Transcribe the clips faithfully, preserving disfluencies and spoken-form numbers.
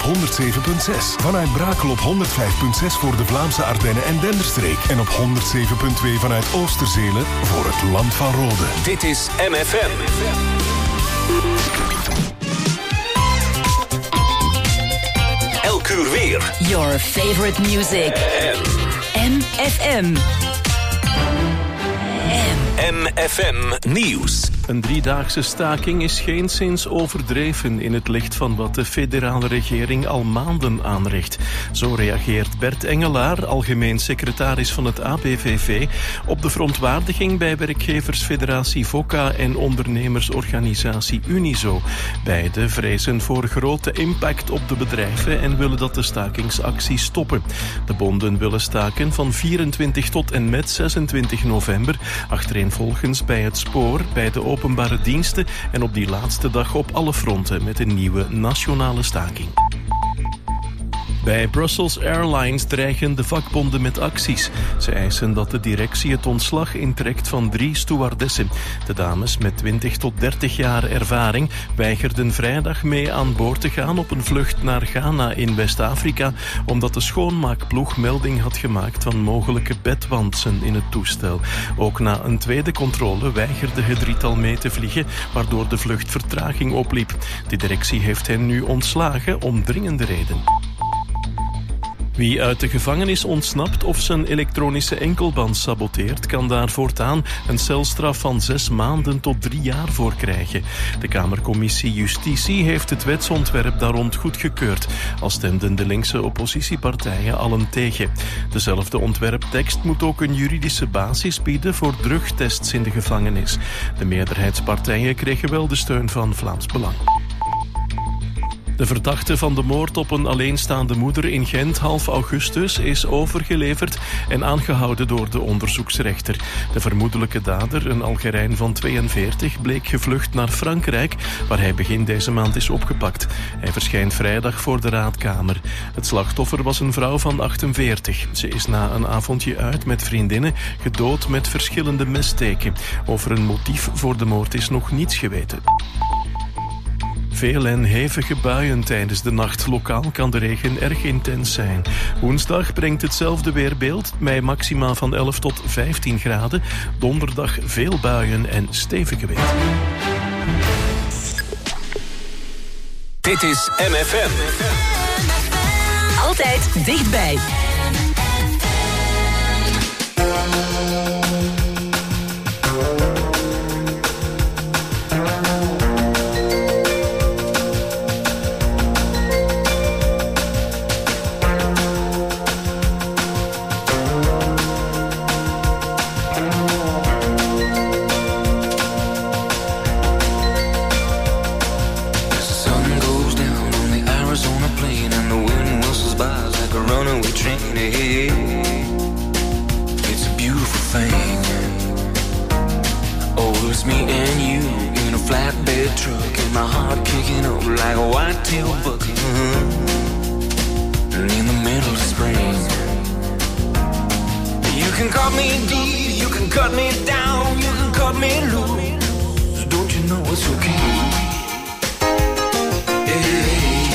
honderd zeven komma zes. Vanuit Brakel op honderd vijf komma zes voor de Vlaamse Ardennen en Denderstreek. En op honderd zeven komma twee vanuit Oosterzelen voor het Land van Rode. Dit is M F M. Elk uur weer. Your favorite music. M F M. M F M Nieuws. Een driedaagse staking is geenszins overdreven in het licht van wat de federale regering al maanden aanricht. Zo reageert Bert Engelaar, algemeen secretaris van het A B V V, op de verontwaardiging bij werkgeversfederatie VOCA en ondernemersorganisatie Unizo. Beide vrezen voor grote impact op de bedrijven en willen dat de stakingsactie stoppen. De bonden willen staken van vierentwintig tot en met zesentwintig november, achtereenvolgens bij het spoor, bij de openbare diensten en op die laatste dag op alle fronten met een nieuwe nationale staking. Bij Brussels Airlines dreigen de vakbonden met acties. Ze eisen dat de directie het ontslag intrekt van drie stewardessen. De dames met twintig tot dertig jaar ervaring weigerden vrijdag mee aan boord te gaan op een vlucht naar Ghana in West-Afrika, omdat de schoonmaakploeg melding had gemaakt van mogelijke bedwantsen in het toestel. Ook na een tweede controle weigerde het drietal mee te vliegen, waardoor de vlucht vertraging opliep. De directie heeft hen nu ontslagen om dringende reden. Wie uit de gevangenis ontsnapt of zijn elektronische enkelband saboteert, kan daar voortaan een celstraf van zes maanden tot drie jaar voor krijgen. De Kamercommissie Justitie heeft het wetsontwerp daar rond goedgekeurd, al stemden de linkse oppositiepartijen allen tegen. Dezelfde ontwerptekst moet ook een juridische basis bieden voor drugtests in de gevangenis. De meerderheidspartijen kregen wel de steun van Vlaams Belang. De verdachte van de moord op een alleenstaande moeder in Gent half augustus is overgeleverd en aangehouden door de onderzoeksrechter. De vermoedelijke dader, een Algerijn van tweeënveertig, bleek gevlucht naar Frankrijk, waar hij begin deze maand is opgepakt. Hij verschijnt vrijdag voor de raadkamer. Het slachtoffer was een vrouw van achtenveertig. Ze is na een avondje uit met vriendinnen gedood met verschillende messteken. Over een motief voor de moord is nog niets geweten. Veel en hevige buien tijdens de nacht. Lokaal kan de regen erg intens zijn. Woensdag brengt hetzelfde weerbeeld bij maxima van elf tot vijftien graden. Donderdag veel buien en stevige wind. Dit is M F M. Altijd dichtbij. Truck and my heart kicking up like a white-tailed buck. And in the middle of spring, you can cut me deep, you can cut me down, you can cut me loose. Don't you know it's okay? Hey.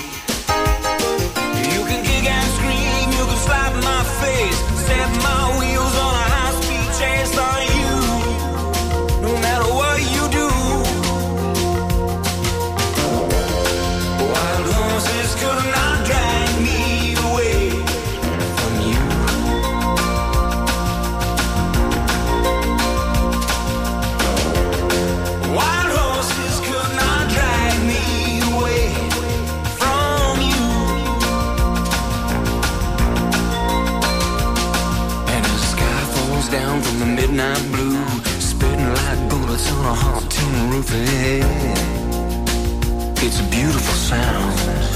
You can kick and scream, you can slap my face, set my wheels on a high-speed chase on you. No matter what you do. Could not drag me away from you. Wild horses could not drag me away from you. And as the sky falls down from the midnight blue, spitting like bullets on a hot tin roof, hey, it's a beautiful sound.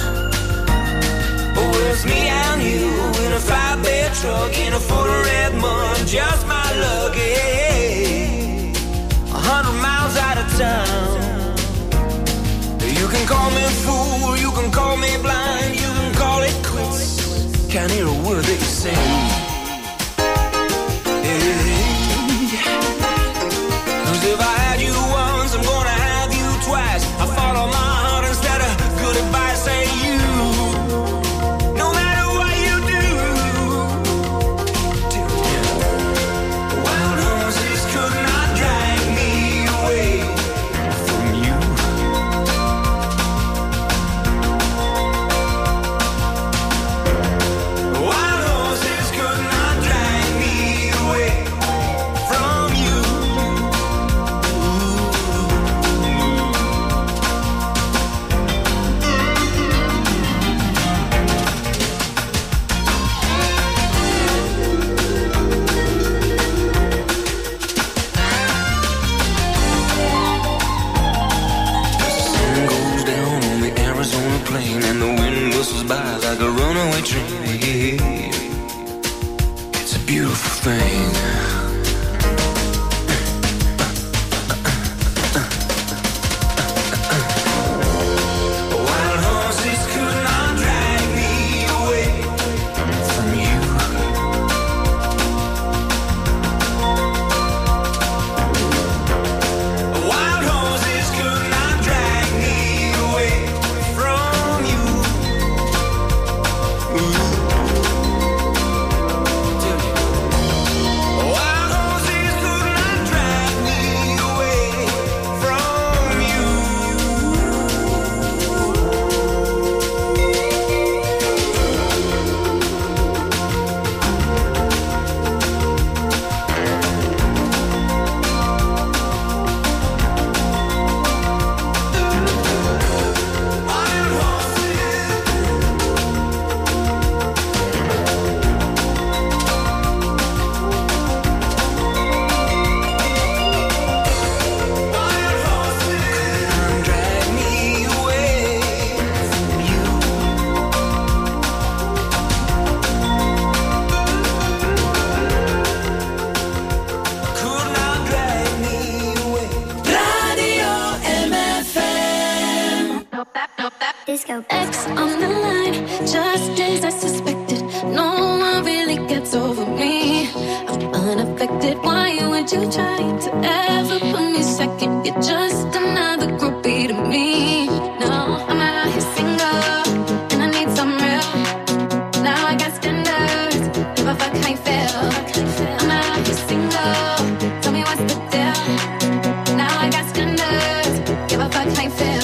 Oh, it's me and you in a flatbed truck in a foot of red mud, just my luck, yeah. A hundred miles out of town. You can call me fool, you can call me blind, you can call it quits. Can't hear a word that you say. Yeah. 'Cause if I had you once, I'm gonna have you twice. I follow my heart instead of good advice, say you. wind whistles by like a runaway train. It's a beautiful thing. X on the line, just as I suspected. No one really gets over me. I'm unaffected. Why would you try to ever put me second? You're just another groupie to me. No, I'm out here single, and I need some real. Now I got standards, give a fuck how you feel. I'm out here single, tell me what's the deal. Now I got standards, give a fuck how you feel.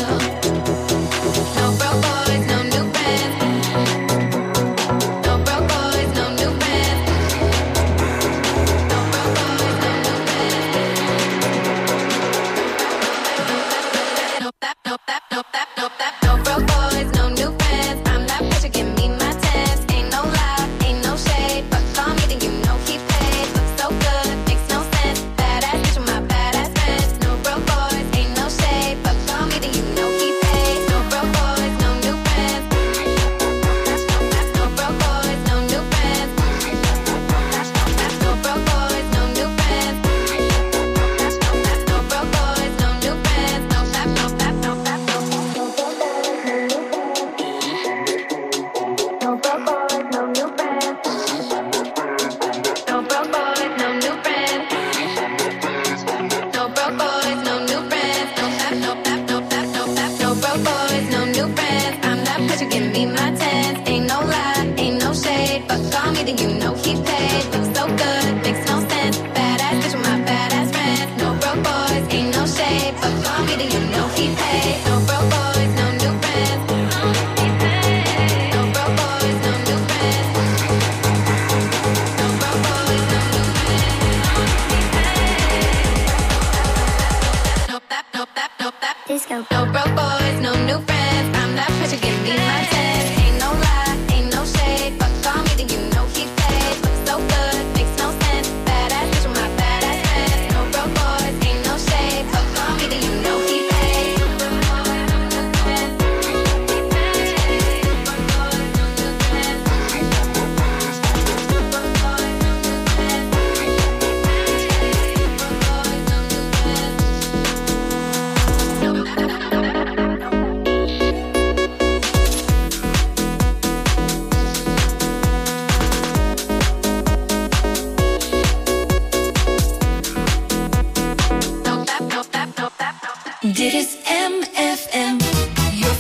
Dit is M F M, your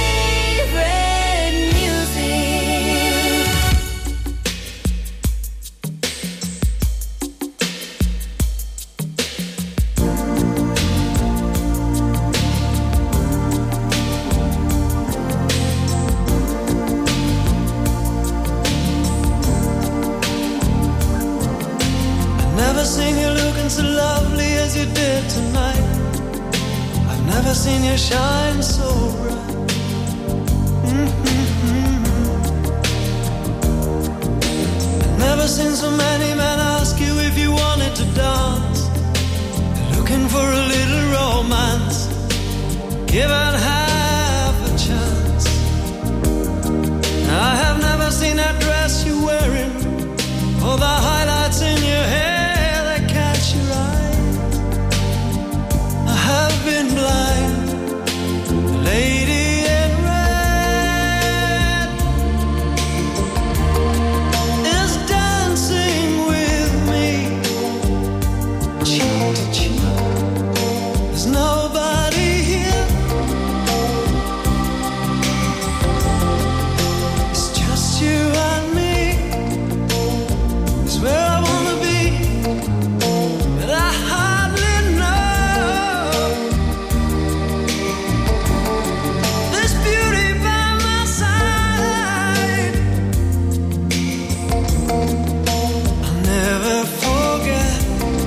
favorite music. I've never seen you looking so lovely as you did tonight. Never seen you shine so bright. Mm-hmm. I've never seen so many men ask you if you wanted to dance. They're looking for a little romance, given half a chance. Oh, the highlights in your hair that catch your eye. I have been blind, the lady in red is dancing with me, cheek to cheek. There's nobody here, it's just you and me. It's where I wanna be, but I hardly know. This beauty by my side, I'll never forget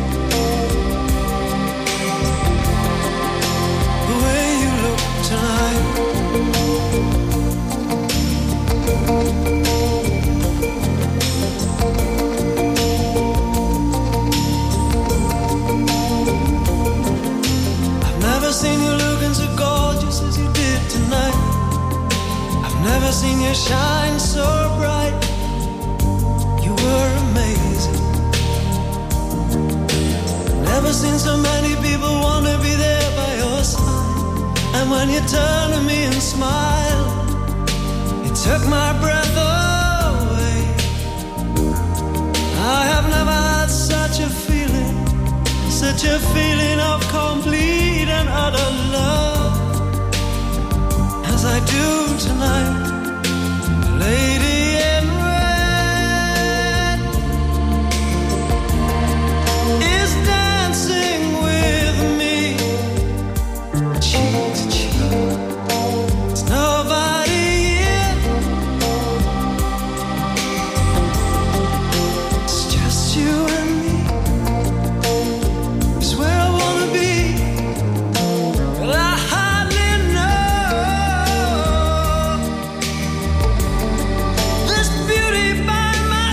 the way you look tonight. I've never seen you looking so gorgeous as you did tonight. I've never seen you shine so bright. You were amazing. Never seen so many people want to be there by your side. And when you turned to me and smiled, it took my breath away. I have never had such a feeling, such a feeling of complete and utter love as I do tonight. The lady in red is dancing with me, cheek to cheek. There's nobody here, it's just you and me. It's where I wanna be, but I hardly know. This beauty by my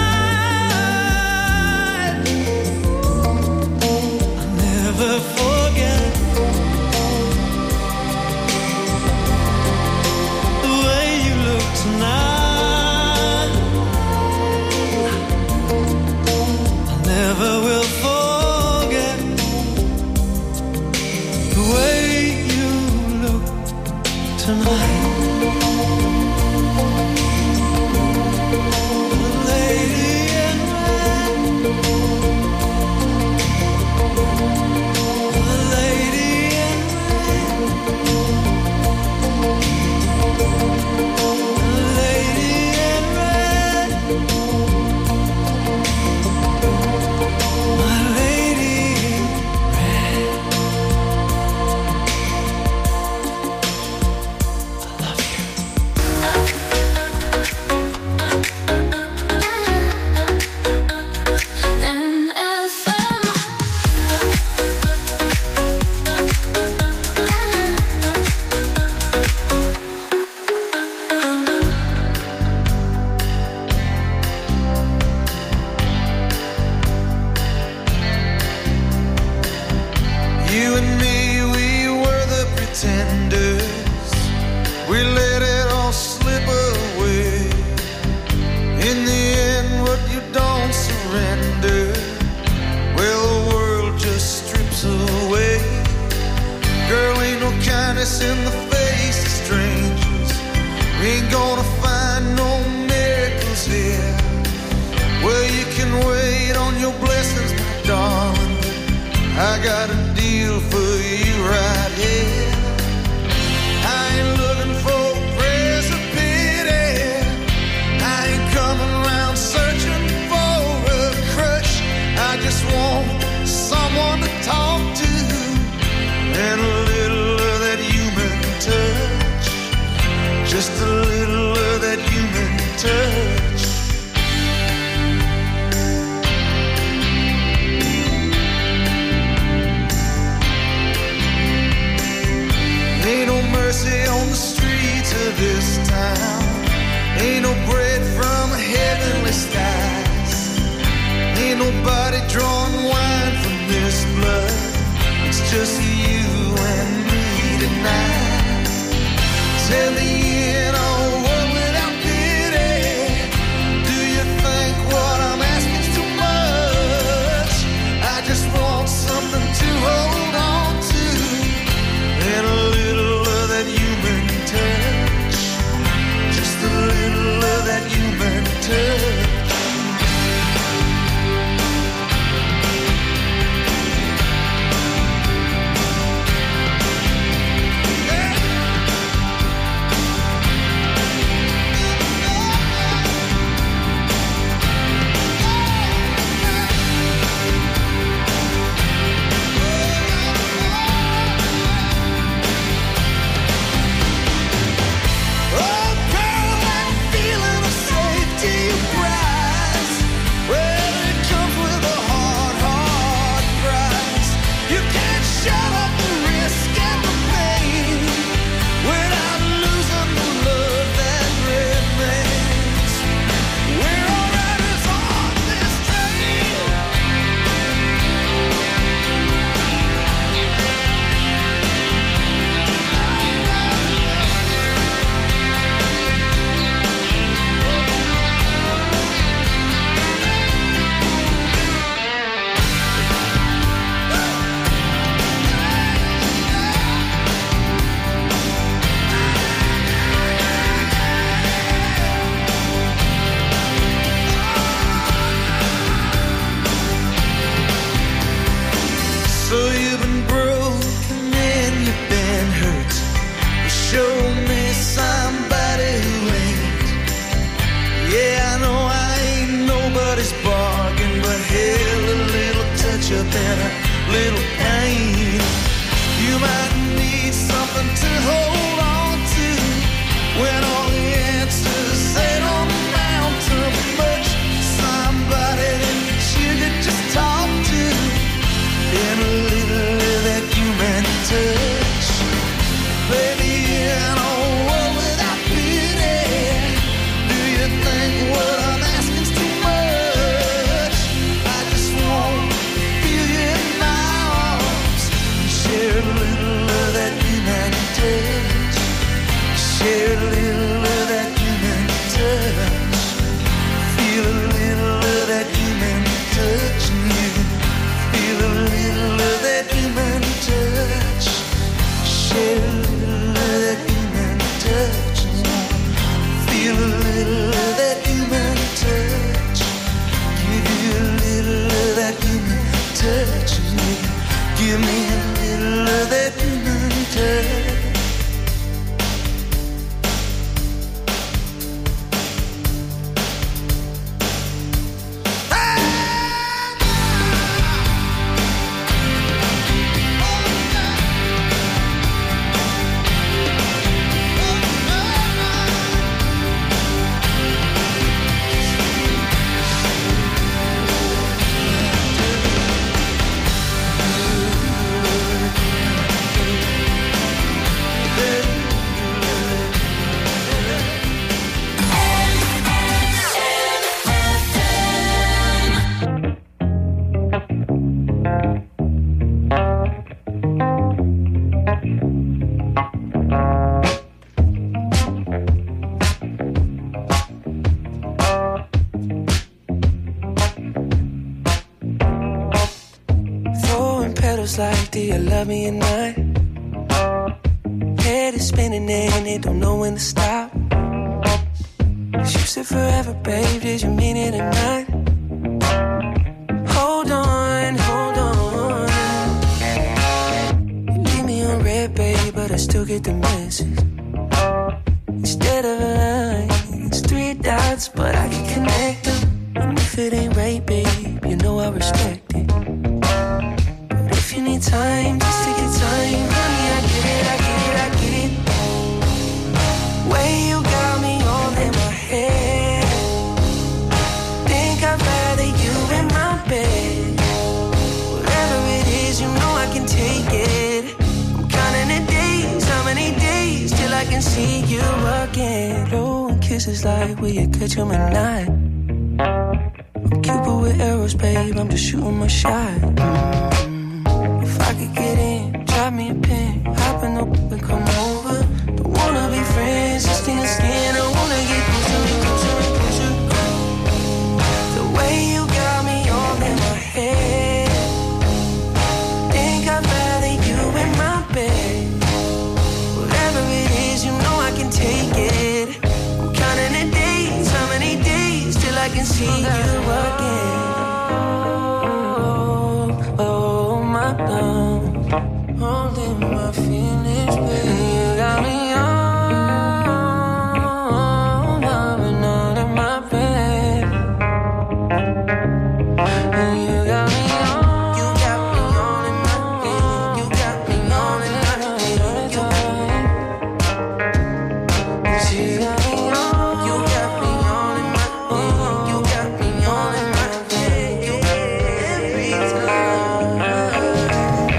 side, I'll never forget the way you look tonight. I never will forget the way you look tonight. The lady in red, the lady in red, the lady in red, my lady in red. I love you. N F M. You and me, we were the pretenders. We let it all slip away. In the end, what you don't surrender, well, the world just strips away. Girl, ain't no kindness in the face of strangers. We ain't gonna find no miracles here. Well, you can wait on your blessings, my darling. I got a deal for you right here. I ain't looking for prayers of pity. I ain't coming around searching for a crush. I just want someone to talk to and a little of that human touch. Just a little of that human touch. Ain't no mercy on the streets of this town. Ain't no bread from heavenly skies. Ain't nobody drawing wine from this blood. It's just you and me tonight. Tell me in a world without pity, do you think what I'm asking feel a little of that human touch. Give you a little of that human touch. Give me a little of that human touch. Like, do you love me or not? Head is spinning and it don't know when to stop. You said forever, babe, did you mean it or not? Hold on, hold on. You leave me on red, babe, but I still get the message. Instead of a line, it's three dots, but I can connect them. And if it ain't right, babe, you know I respect it. If you need time, just take your time. Honey, I get it, I get it, I get it. Way you got me all in my head. Think I'd rather you in my bed. Whatever it is, you know I can take it. I'm counting the days, how many days till I can see you again. Blowing kisses like, will you catch them or not? I'm Cupid with arrows, babe, I'm just shooting my shot. If I could get in, drop me a pin, hop in the whip and come over. Don't wanna be friends, just skin to skin. I wanna get closer, closer, closer. The way you got me all in my head. Think I'd rather you in my bed. Whatever it is, you know I can take it. I'm counting the days, how many days till I can see you again. Holding my feelings, baby. You got me on, loving all in my bed. And you got me on, you got me on in my bed. You got me on in my bed. You got me on, you got me on in my bed. You got me on in my bed. Every time.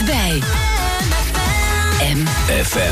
bij M F M.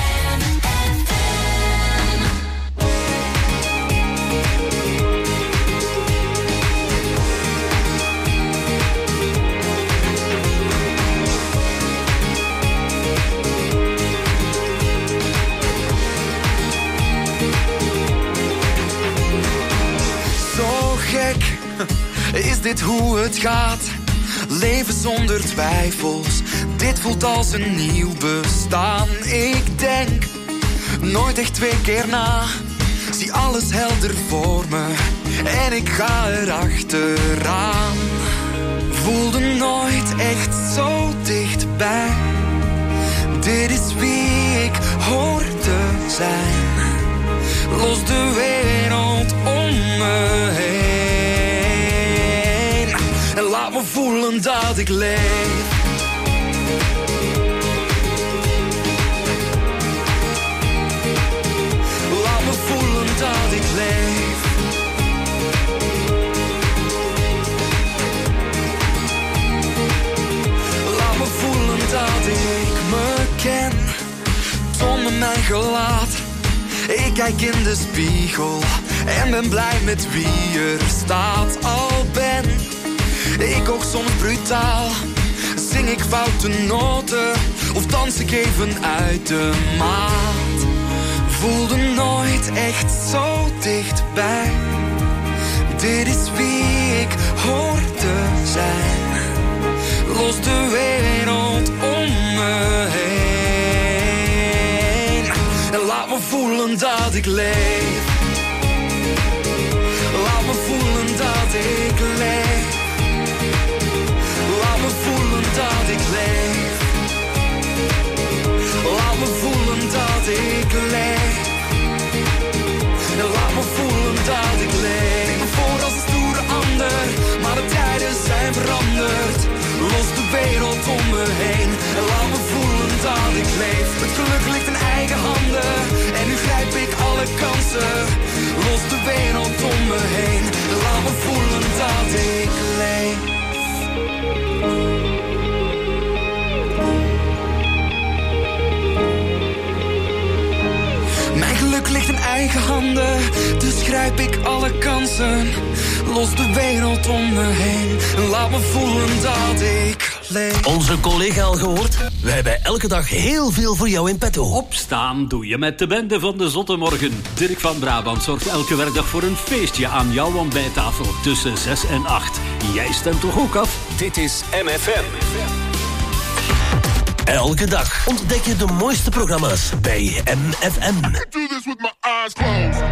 Is dit hoe het gaat? Leven zonder twijfels. Dit voelt als een nieuw bestaan. Ik denk nooit echt twee keer na. Zie alles helder voor me en ik ga erachteraan. Voelde nooit echt zo dichtbij. Dit is wie ik hoor te zijn. Los de wereld om me heen. En laat me voelen dat ik leef. Laat me voelen dat ik leef. Laat me voelen dat ik me ken. Toon me mijn gelaat. Ik kijk in de spiegel en ben blij met wie er staat. Al ben ik ook soms brutaal, zing ik foute noten of dans ik even uit de maat. Voelde nooit echt zo dichtbij. Dit is wie ik hoor te zijn. Los de wereld om me heen. En laat me voelen dat ik leef. Laat me voelen dat ik leef. Laat me voelen dat ik leef. Laat me voelen dat ik leef. En laat me voelen dat ik leef. Ik ben voor als een stoere ander, maar de tijden zijn veranderd. Los de wereld om me heen. En laat me voelen dat ik leef. Het geluk ligt in eigen handen. En nu grijp ik alle kansen. Los de wereld om me heen. En laat me voelen dat ik leef. Mijn geluk ligt in eigen handen, dus grijp ik alle kansen. Los de wereld om me heen en laat me voelen dat ik leef. Onze collega al gehoord? Wij hebben elke dag heel veel voor jou in petto. Opstaan doe je met de bende van de Zotte Morgen. Dirk van Brabant zorgt elke werkdag voor een feestje aan jouw ontbijttafel tussen zes en acht. Jij stemt toch ook af? Dit is M F M. Elke dag ontdek je de mooiste programma's bij M F M. I do this with my eyes closed.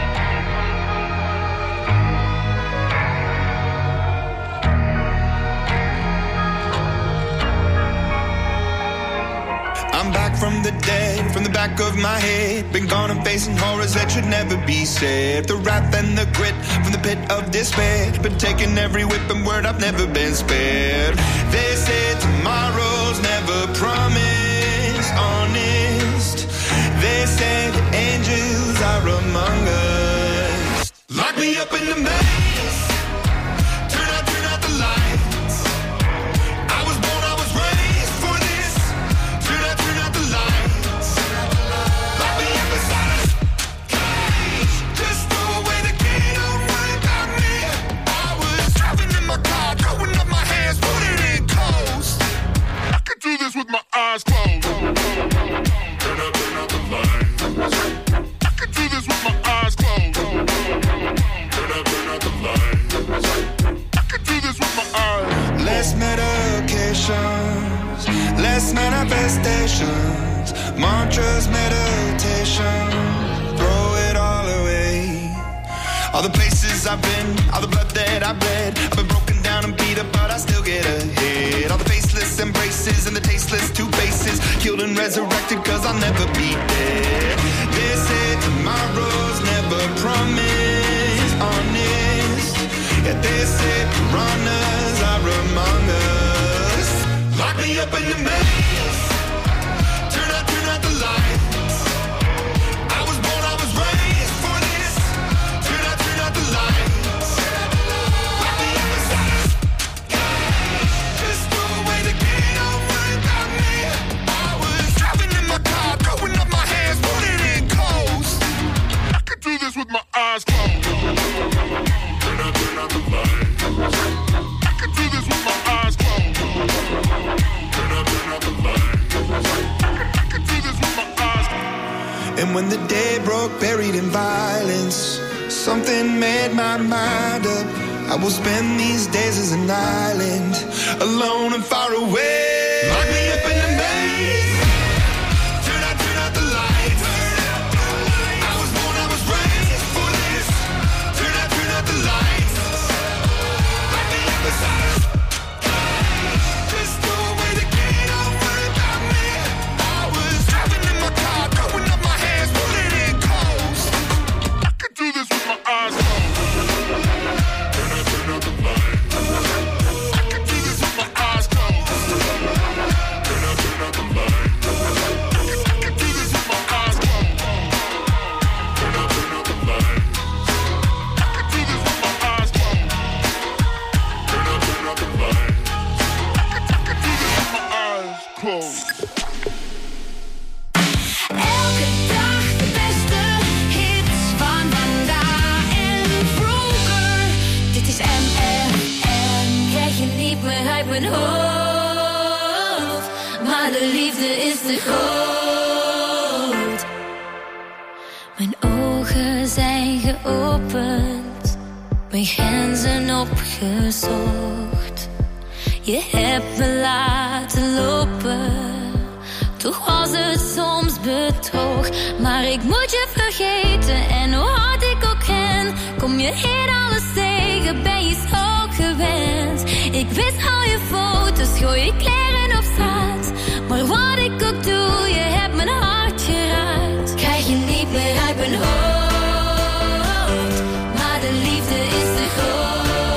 I'm back from the dead, from the back of my head. Been gone and facing horrors that should never be said. The wrath and the grit from the pit of despair. Been taking every whip and word, I've never been spared. They say tomorrow's never promised, honest. They say the angels are among us. Lock me up in the maze. Turn out, turn out the lights. I was born, I was raised for this. Turn out, turn out the lights. Lock me up inside a cage. Just throw away the key, don't worry about me. I was driving in my car, throwing up my hands, put it in coast. I could do this with my eyes closed. Turn out, turn out the lights. I could do this with my eyes closed. Turn out, turn out the lights. I could do this with my eyes closed. Less medications, less manifestations, mantras, meditation, throw it all away. All the places I've been, all the blood that I've bled, I've been broken down and beat up, but I still get ahead. All the faceless embraces and the tasteless two faces, killed and resurrected cause I'll never be dead. They say tomorrow's never promised, honest. Yeah, they say piranhas are among us. Lock me up in the maze. Turn out, turn out the lights. I was born, I was raised for this. Turn out, turn out the lights. Lock me up inside a cage. Just throw away the key, don't worry about when the day broke, buried in violence. Something made my mind up. I will spend these days as an island, alone and far away. Lock me up in a maze. Turn out, turn out the lights. I was born, I was raised for this. Turn out, turn out the lights. Lock me up inside a just throw away the key, don't worry about me. I was driving in my car, throwing up my hands, pulling in close. I could do this with my eyes closed. Turn out, turn out the lights. I could do this with my eyes closed. Turn out, turn out the lights. I could, I could do this with my eyes closed. Turn out, turn out the lights. I could do this with my eyes closed. Turn out, turn out the lights. Close. Elke dag de beste hits van vandaag en vroeger. Dit is M F M. Krijg je niet meer uit mijn hoofd, maar de liefde is te groot. Mijn ogen zijn geopend, mijn grenzen opgezocht. Je hebt me laten lopen, toch was het soms bedrog. Maar ik moet je vergeten en hoe hard ik ook ren, kom je in alles tegen, ben je zo gewend. Ik wist al je foto's, gooi je kleren op straat. Maar wat ik ook doe, je hebt mijn hart geraakt. Krijg je niet meer uit mijn hoofd, maar de liefde is te groot.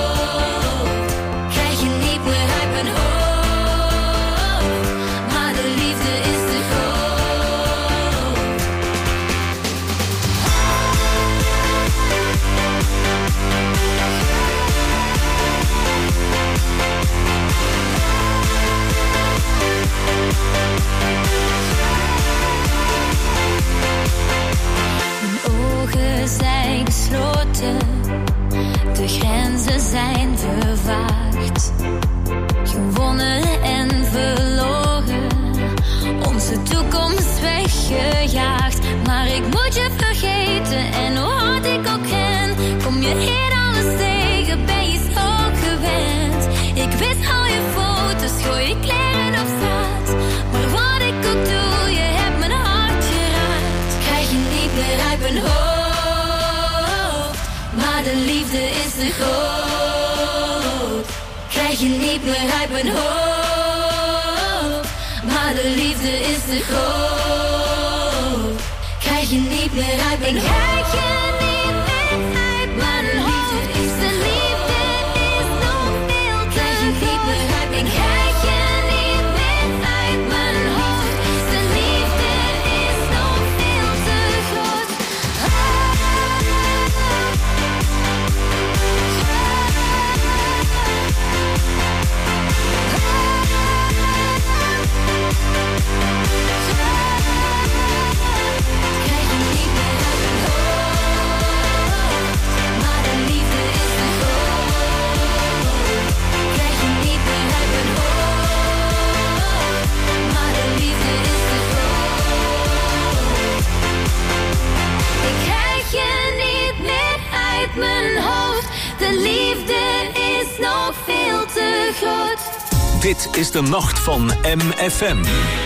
Zijn gesloten, de grenzen zijn vervaagd. Gewonnen en verloren, onze toekomst weggejaagd. Maar ik moet je vergeten en hoe hard ik ook ren, kom je in alles tegen, ben je zo gewend. Ik wist al je foto's, gooi je kleren op straat. Maar wat ik ook doe, je hebt mijn hart geraakt. Krijg je niet meer uit mijn hoofd, maar de liefde is te groot. Krijg je niet meer uit mijn hoofd, maar de liefde is te groot. Krijg je niet meer uit mijn hoofd. Krijg je niet meer uit mijn hoofd. De liefde is nog veel te Krijg je niet meer uit mijn hoofd. Krijg je niet meer uit mijn hoofd. De liefde is nog veel te groot. Mijn hoofd, de liefde is nog veel te groot. Dit is de nacht van M F M.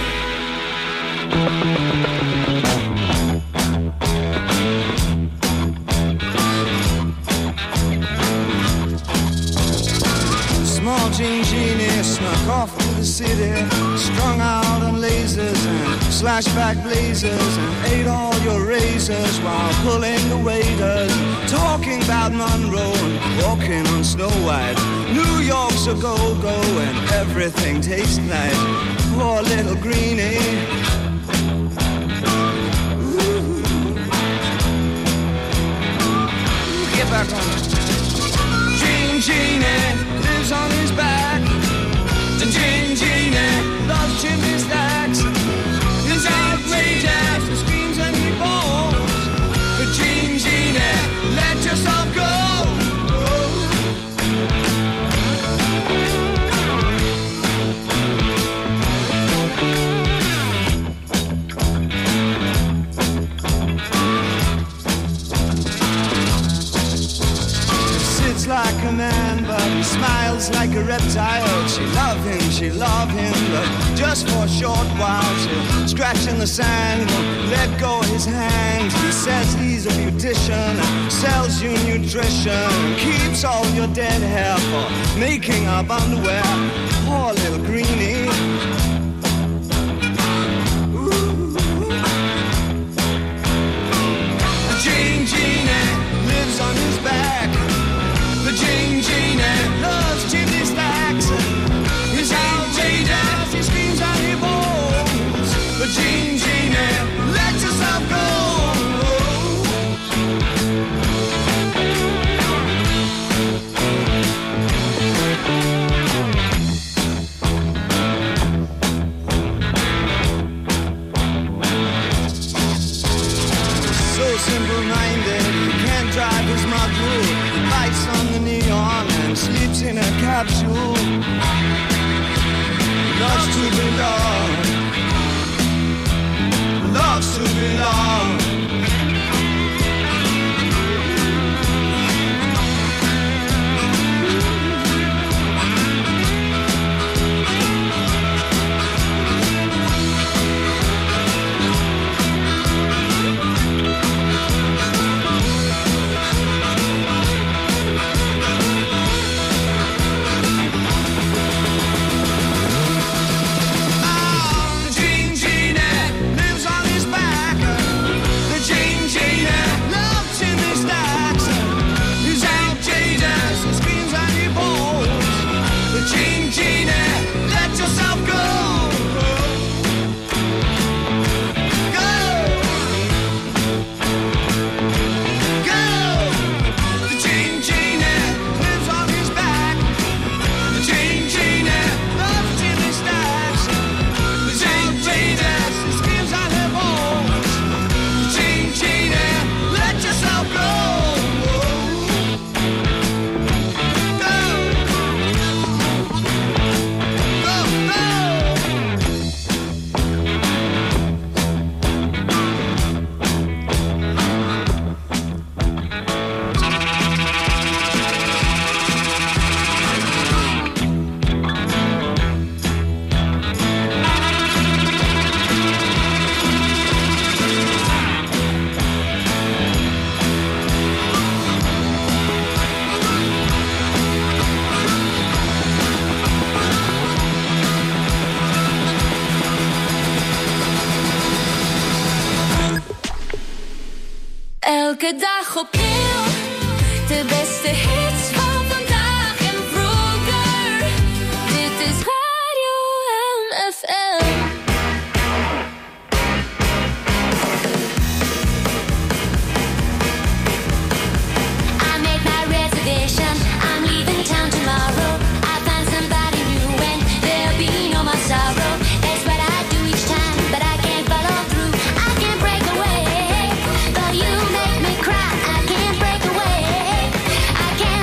Small jean genie snuck off to the city, strung out on lasers and slashback blazers, and ate all your razors while pulling the waiters, talking about Monroe and walking on Snow White. New York's a go-go and everything tastes nice. Poor little greenie. Ooh. Get back on it. Jean Genie lives on his back. The Jean Genie loves chimney stacks. His outrageous, he screams and he falls. The Jean Genie, let yourself go. tired. She loved him, she loved him, but just for a short while. She'll scratch in the sand, let go of his hand. He says he's a beautician, sells you nutrition, keeps all your dead hair for making up underwear. Poor little greenie. Jane Genie lives on his back. The Jane Genie loves chimney stacks. His outrageous, he screams and he bawls. The Jane Genie, let yourself go. Simple-minded, he can't drive his module. He bites on the neon and sleeps in a capsule. Loves to belong, loves to belong. Elke dag opnieuw, de beste hits van vandaag en vroeger. Dit is Radio M F M. I made my reservation, I'm leaving town tomorrow. I find somebody new and there'll be no more sorrow. That's what I do each time, but I can't follow through. I can't break away, though you make me cry. I can't break away, I can't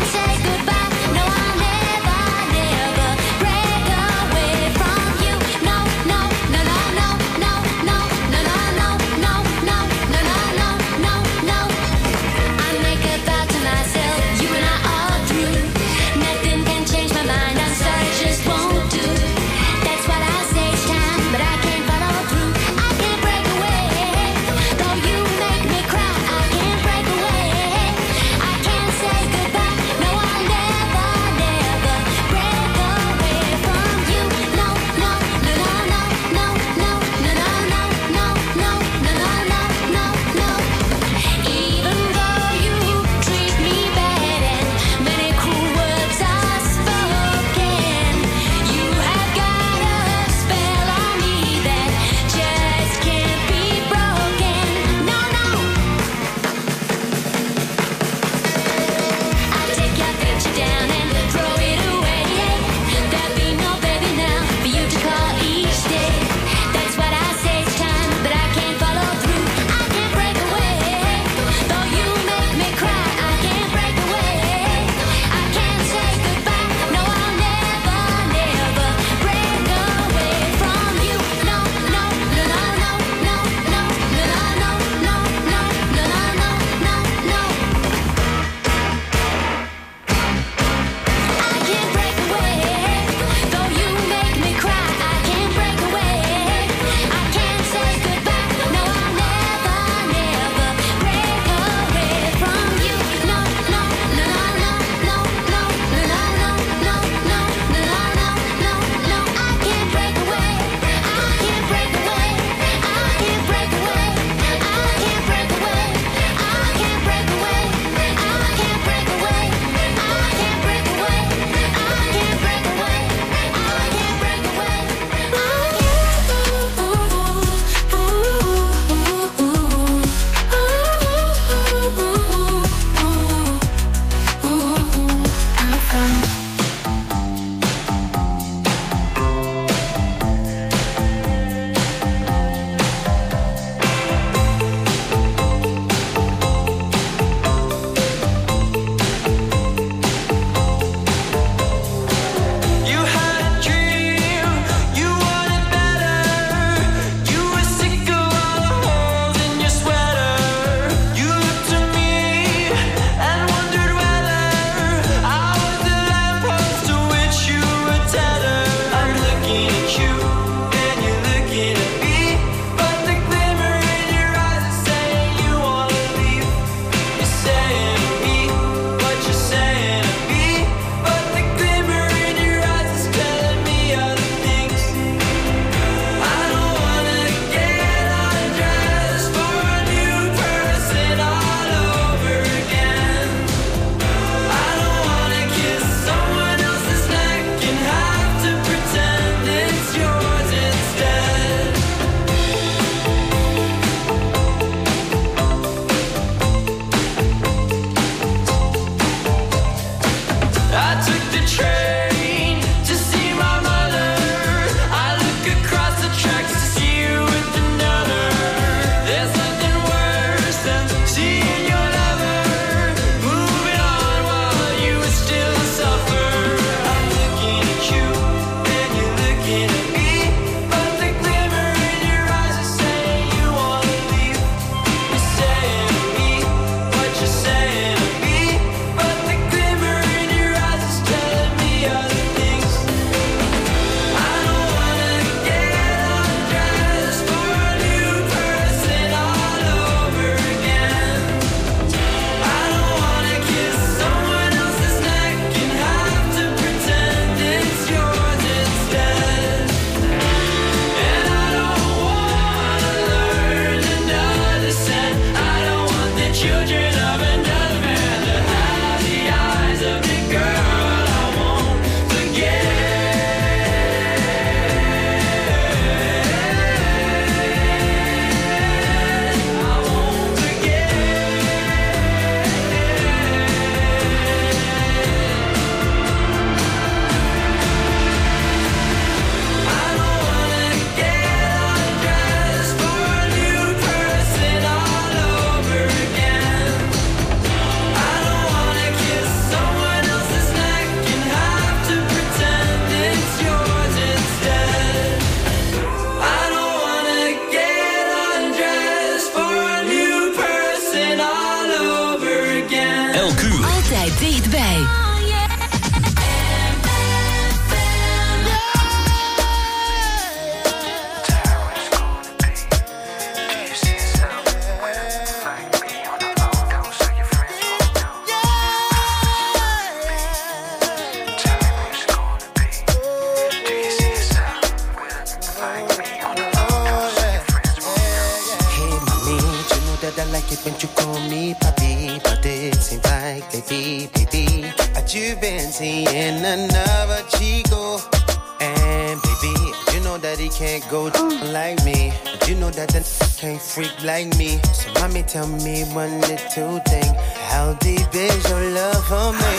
I like it when you call me papi, but it seems like lately, baby, that you've been seeing another chico. And baby, you know that he can't go like me. You know that the can't freak like me. So mommy, tell me one little thing. How deep is your love for me?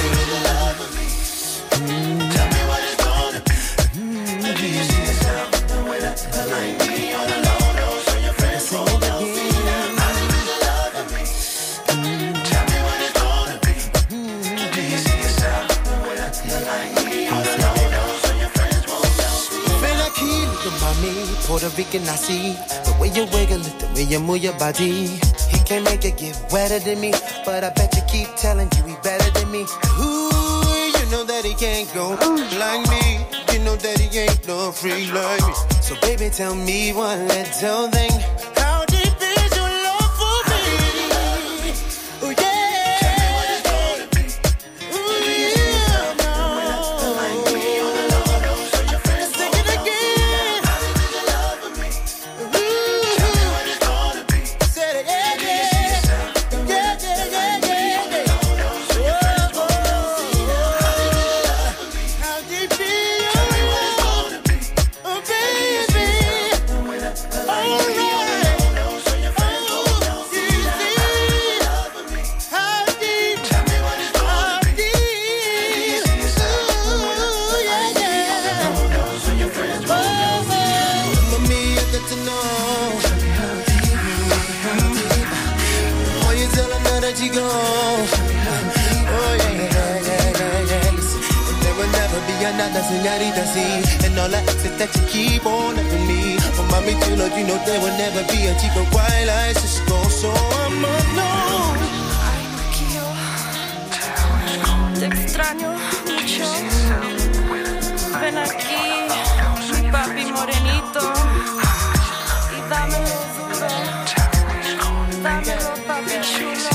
Mm. Tell me what it's gonna be. Mm. Do you see yourself the way that you like me on the low low, so your friends won't know me? How deep is your love for me? Mm. Tell me what it's gonna be. Mm. Do you see yourself the way that you like me on the low low, so your friends won't know me? Feel like he look at me, Puerto Rican I see. The way you wiggle it, the way you move your body. He can't make it get wetter than me, but I bet you keep telling you he better than me. Ooh, you know that he can't go like me. You know that he ain't no freak like me. So baby, tell me one little thing. How deep is your love for me? Ooh, yeah. Tell me what it's gonna be. Ooh, yeah, no. Like me on the low low, so your friends sing it again. How deep is your love for me? Ooh, tell me what it's gonna be. Say it again. Another señorita, see, and all I ask is that you keep on loving me. Oh, mami, you know, you know there will never be a chico quite like Cisco, so I'm alone. Ay, Marquillo, te extraño mucho. Ven aquí, mi papi morenito, y dámelo duro, dámelo, papi chulo.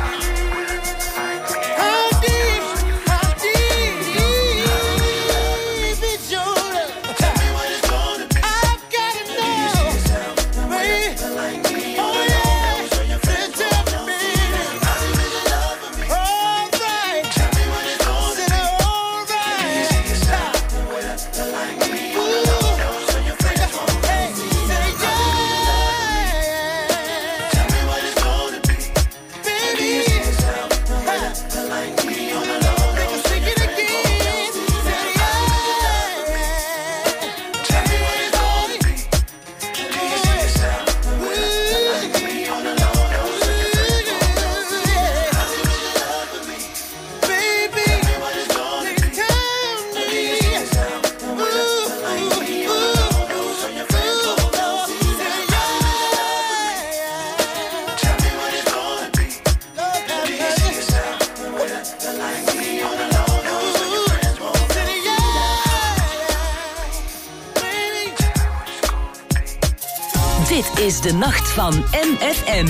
Dit is de nacht van M F M.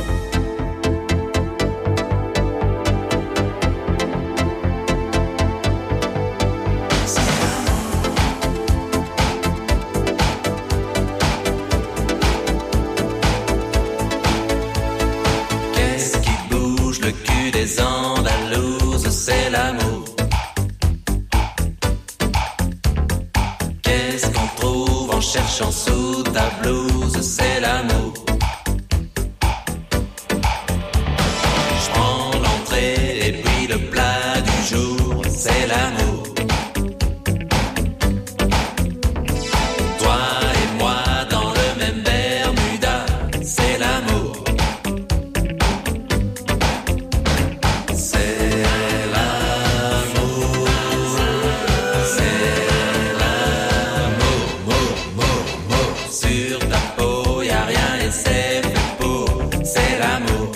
Qu'est-ce qui bouge le cul des Andalouses? C'est l'amour. Qu'est-ce qu'on trouve en cherchant sous ta blouse? C'est l'amour. Je prends l'entrée et puis le plat du jour. C'est l'amour. Toi et moi dans le même Bermuda. C'est l'amour. C'est l'amour. C'est l'amour. Mot, mot, mot. Sur ta peau y'a rien et c'est fait pour. C'est l'amour.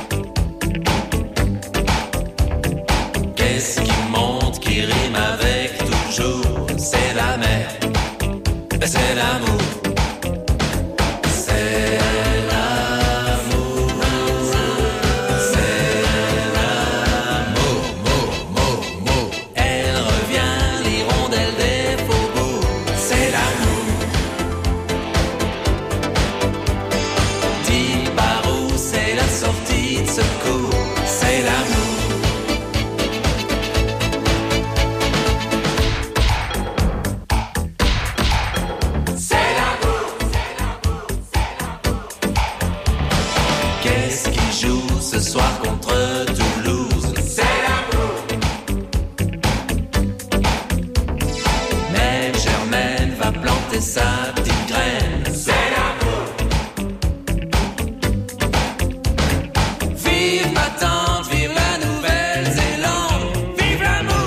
Qu'est-ce qui monte, qui rime avec toujours? C'est la mer. Ben c'est l'amour. C'est l'amour. C'est l'amour. Mot, mot, mot. Elle revient, l'hirondelle des faubourgs. C'est l'amour. Dis par où c'est la sa petite graine. C'est l'amour. Vive ma tante, vive la Nouvelle-Zélande, vive l'amour.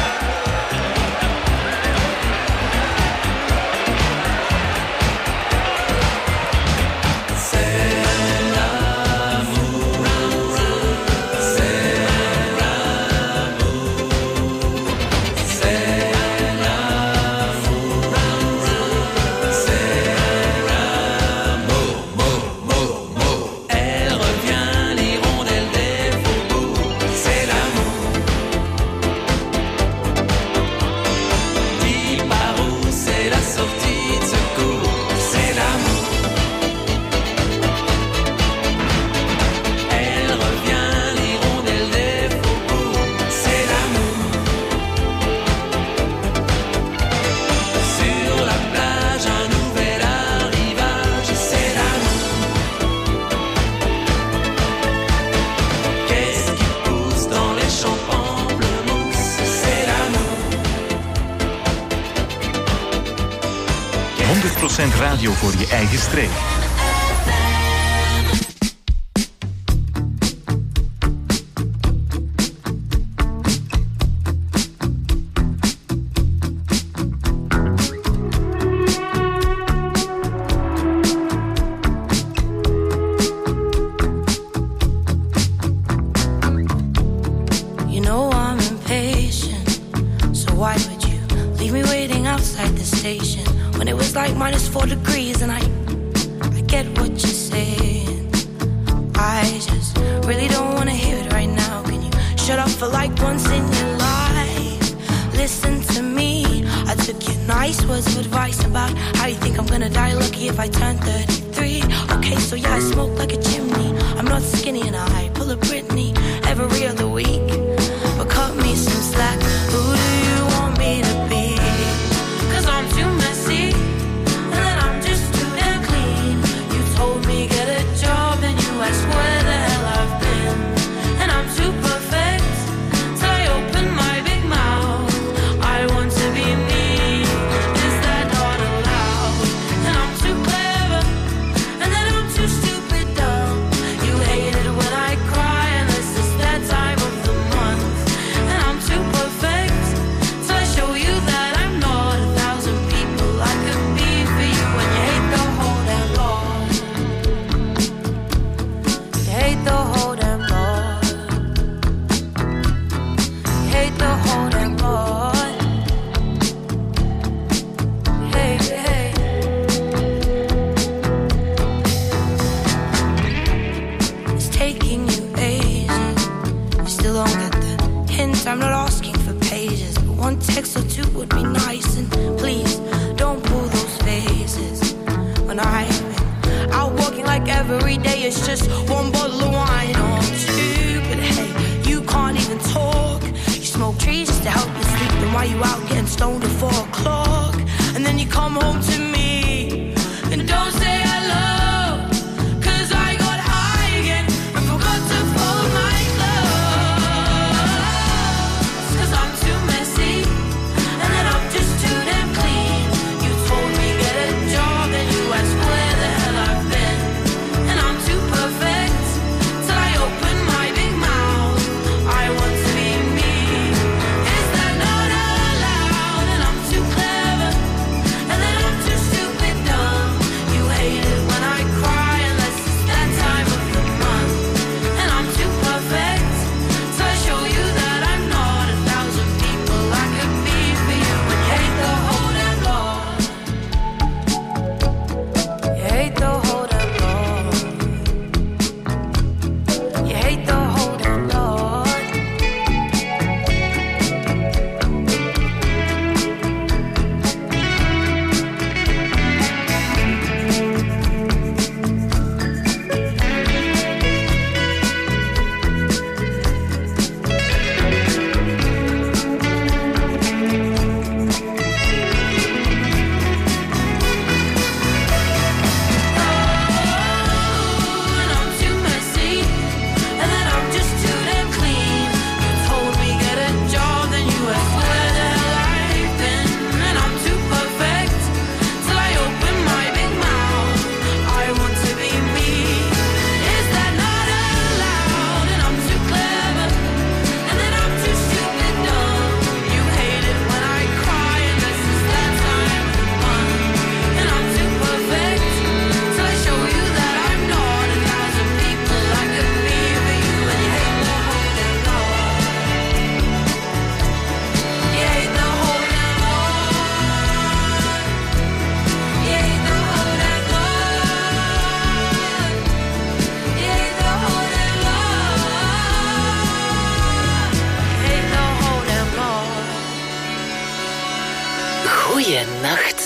C'est l'amour, c'est l'amour, c'est l'amour, c'est l'amour, mot, mot, mot. Elle revient, l'hirondelle des faubourgs, c'est l'amour. Dis par où c'est la sortie de secours, c'est l'amour. Elle revient, l'hirondelle des faubourgs, c'est l'amour. Sur la plage, un nouvel arrivage, c'est l'amour. Qu'est-ce qui pousse dans les champs pamplemousses, c'est l'amour. honderd procent radio voor je eigen streek. You know I'm impatient, so why would you leave me waiting outside the station when it was like minus four degrees and I, I get what you're saying. I just really don't want to hear it right now. Can you shut up for like once in your life? Listen to me. I took your nice words of advice about how you think I'm gonna die lucky if I turn thirty-three. Okay, so yeah, I smoke like a chimney. I'm not skinny and I pull a Britney every other week. But cut me some slack. Who do you want me to be? Cause I'm too messy, and then I'm just too damn clean. You told me get a job, and you asked where the hell I've been. And I'm too perfect, till I open my big mouth. I want to be me, is that not allowed? And I'm too clever, and then I'm too stupid dumb. You hate it when I cry, and this is that time of the month. And I'm too perfect, so I show you that I'm not a thousand people I could be for you. And you hate the whole damn lot. You hate the whole damn lot. You hate the whole damn lot. Hey, hey. It's taking you ages. You still don't get the hint. I'm not asking for pages, but one text or two would be nice. And please don't pull those faces when I've been out walking like every day. It's just one bottle of wine or two. But hey, you can't even talk. You smoke trees just to help you sleep. Then why you out getting stoned at four o'clock? And then you come home to me and don't say hello. Cause I got high again and forgot to fold my clothes. Cause I'm too messy, and then I'm just too damn clean. You told me get a job, and you asked where the hell I've been. And I'm too perfect, till I open my big mouth. I want to be me, is that not allowed? And I'm too clever, and then I'm too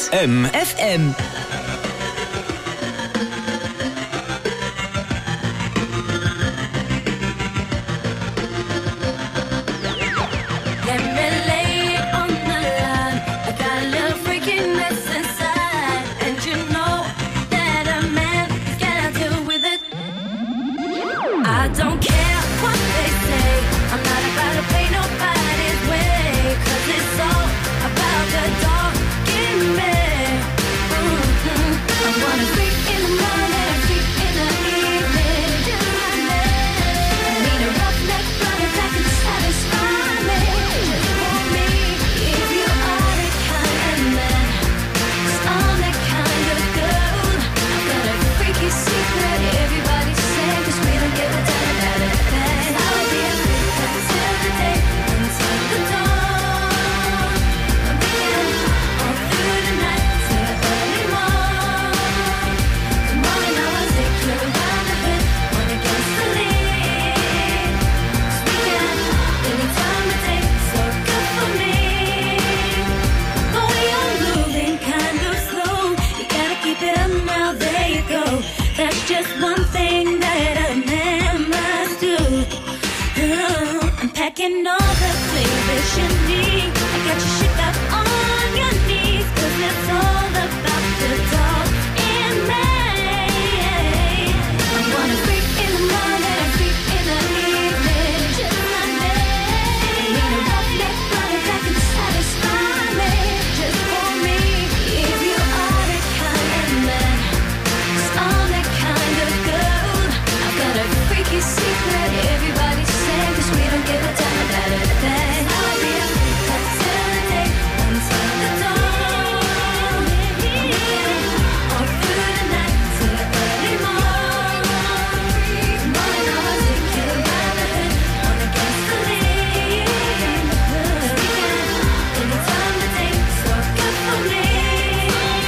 M F M.